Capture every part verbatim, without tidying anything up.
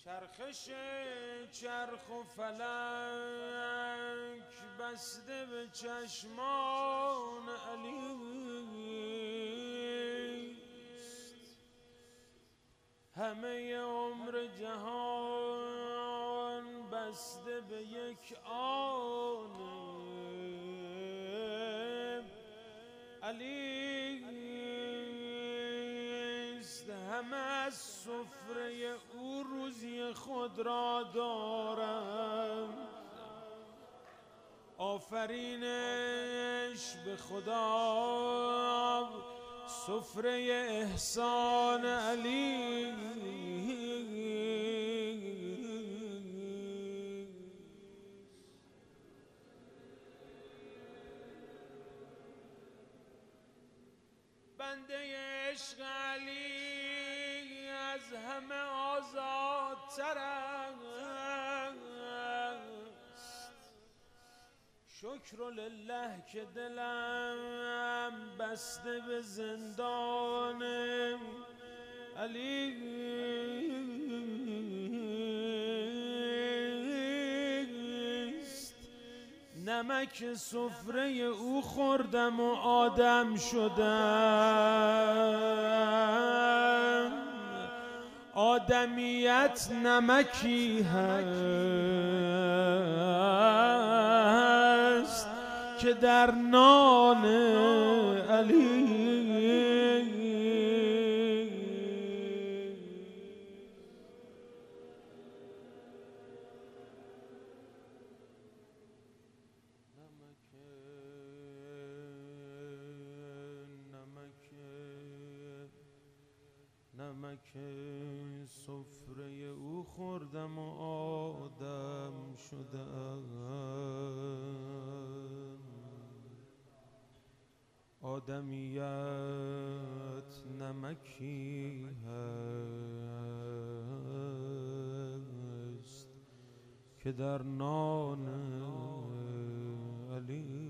چرخش چرخ و فلک بسته به چشمان علی، همه عمر جهان بسته به یک آن علی است. همه از سفره او روزی خود را دارند. آفرینش به خدا، سفره احسان علی. بنده عشق علی از همه آزادتر است. شکر لله که دلم بسته به زندان علی است. نمک سفره او خوردم و آدم شدم. آدمیت نمکی هست که در نان علی. نمک سفره او خوردم و آدم شدم. آدمیت نمکی هست که در نان علی.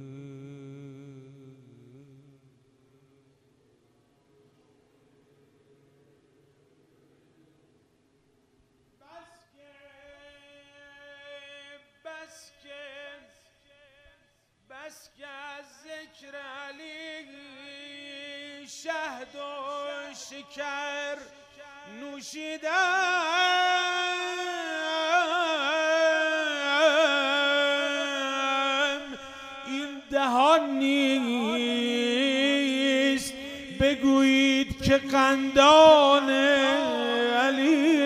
بس که از ذکر علی شهد و شکر نوشیدم. این دهان نیست بگویید که قندان علی.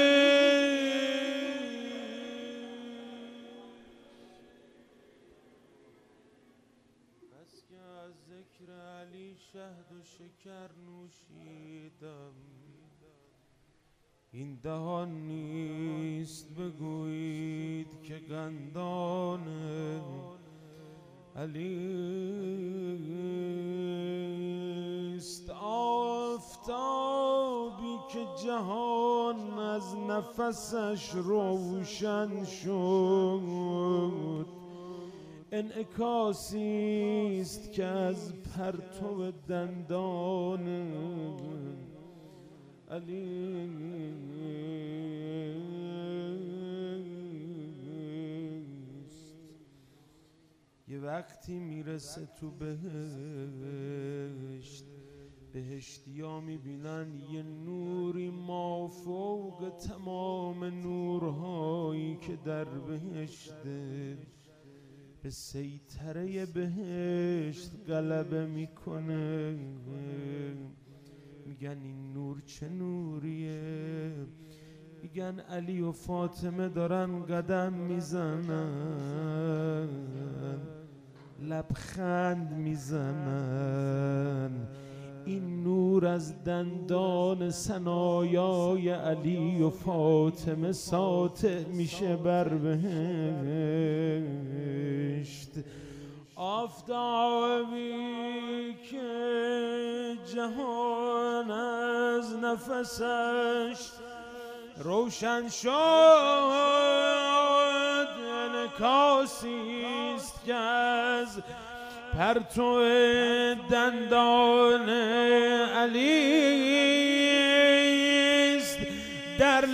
از ذکر علی شهد و شکر نوشیدم. این دهان نیست بگویید که قندان علی است. آفتابی که جهان از نفسش روشن شد، انعکاسی است که از پرتو دندان علی است. یه وقتی میرسه تو بهشت، بهشتیا میبینن یه نوری مافوق تمام نورهایی که در بهشته، به سیطره بهشت غلبه میکنه. میگن این نور چه نوریه؟ میگن علی و فاطمه دارن قدم میزنن، لبخند میزنن. این نور از دندان ثنایای علی و فاطمه ساطع میشه بر بهشت. آفتابی که جهان از نفسش روشن شد، انعکاسی است که از پرتو دندان علی است. در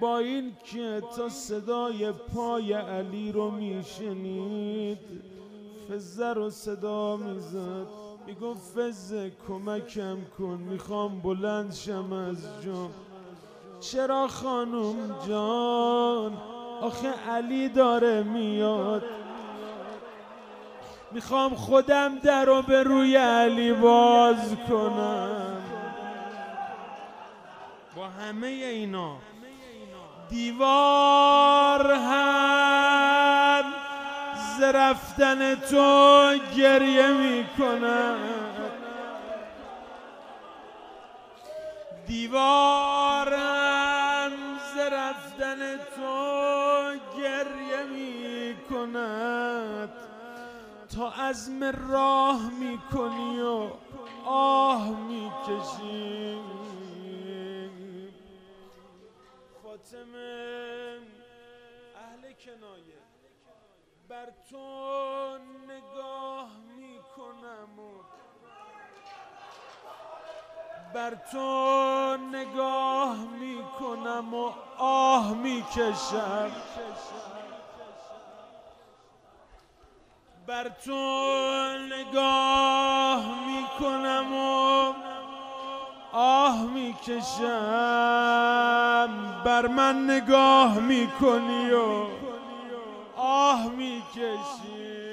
با این که تا صدای پای علی رو میشنید فزه رو صدا میزد، میگفت فزه کمکم کن، میخوام بلند شم از جام. چرا خانم جان؟ آخه علی داره میاد، میخوام خودم در رو به روی علی باز کنم. با همه اینا دیوار هم ز رفتن تو گریه میکنم، دیوار هم ز رفتن تو گریه میکند. تا عزم راه میکنی و آه میکشی. فاطمه اهل کنایه بر تو نگاه میکنم و بر تو نگاه میکنم و آه میکشم، بر تو نگاه میکنم و آه میکشم. بر من نگاه میکنی و آه میکشی.